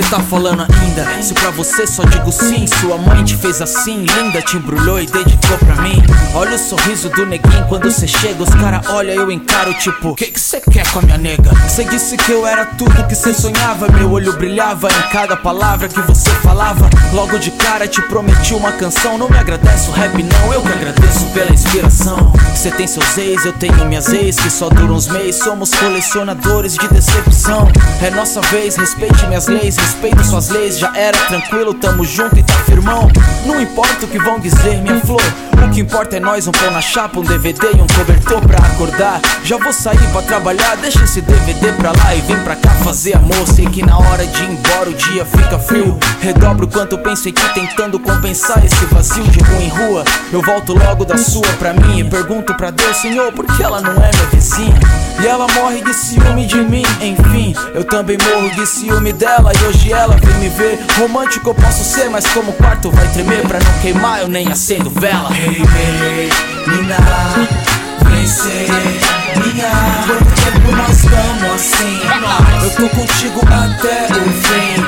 cê tá falando ainda? Se pra você só digo sim, sua mãe te fez assim, linda, te embrulhou e dedicou pra mim. Olha o sorriso do neguinho quando cê chega, os cara olha, eu encaro tipo, que cê quer com a minha nega? Cê disse que eu era tudo que cê sonhava, meu olho brilhava em cada palavra que você falava. Logo de cara te prometi uma canção, não me agradece o rap não, eu que agradeço pela inspiração. Cê tem seus ex, eu tenho minhas ex, que só duram uns meses, somos colecionadores de decepção. É nossa vez, respeite minhas leis, respeito suas leis, já era tranquilo, tamo junto e tá firmão. Não importa o que vão dizer, minha flor, o que importa é nós, um pão na chapa, um DVD e um cobertor pra acordar. Já vou sair pra trabalhar, deixa esse DVD pra lá e vem pra cá fazer amor. Sei que na hora de ir embora o dia fica frio, redobro quanto penso em ti tentando compensar esse vazio de rua em rua. Eu volto logo da sua pra mim e pergunto pra Deus, Senhor, por que ela não é minha vizinha? E ela morre de ciúme de mim, enfim, eu também morro de ciúme dela. E hoje ela vem me ver, romântico eu posso ser, mas como o quarto vai tremer, pra não queimar eu nem acendo vela. Hey, menina, vem ser minha. Quanto tempo nós estamos assim? Eu tô contigo até o fim.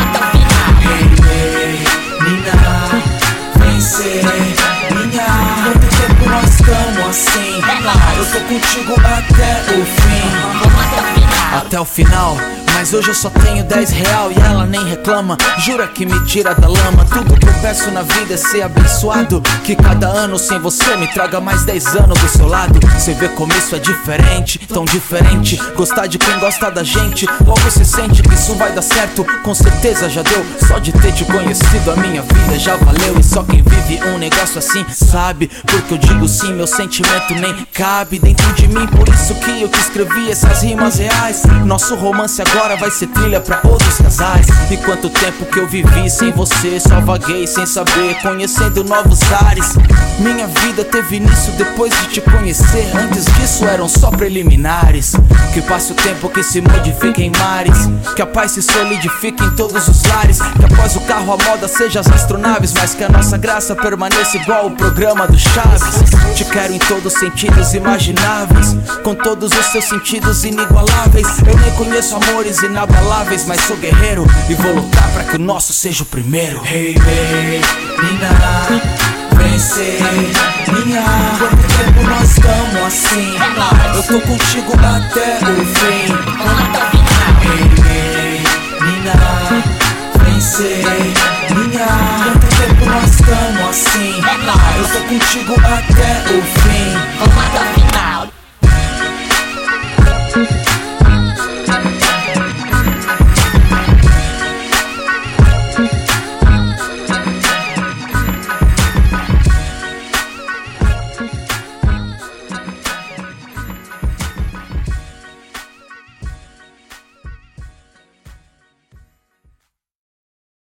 Hey, menina, vem ser minha. Quanto tempo nós estamos assim? Eu tô contigo até o fim. Até o final. Mas hoje eu só tenho 10 real e ela nem reclama. Jura que me tira da lama. Tudo que eu peço na vida é ser abençoado. Que cada ano sem você me traga mais 10 anos do seu lado. Cê vê como isso é diferente, tão diferente. Gostar de quem gosta da gente. Logo cê sente que isso vai dar certo. Com certeza já deu. Só de ter te conhecido a minha vida já valeu. E só quem vive um negócio assim sabe. Porque eu digo sim, meu sentimento nem cabe dentro de mim. Por isso que eu te escrevi essas rimas reais. Nosso romance agora vai ser trilha pra outros casais. E quanto tempo que eu vivi sem você, só vaguei sem saber, conhecendo novos ares. Minha vida teve início depois de te conhecer. Antes disso eram só preliminares. Que passe o tempo que se modifique em mares. Que a paz se solidifique em todos os lares. Que após o carro a moda seja as astronaves. Mas que a nossa graça permaneça igual o programa do Chaves. Te quero em todos os sentidos imagináveis, com todos os seus sentidos inigualáveis. Eu nem conheço amores inabaláveis, mas sou guerreiro e vou lutar pra que o nosso seja o primeiro. Hey, menina, vem ser minha. Quanto tempo nós estamos assim? Eu tô contigo até o fim.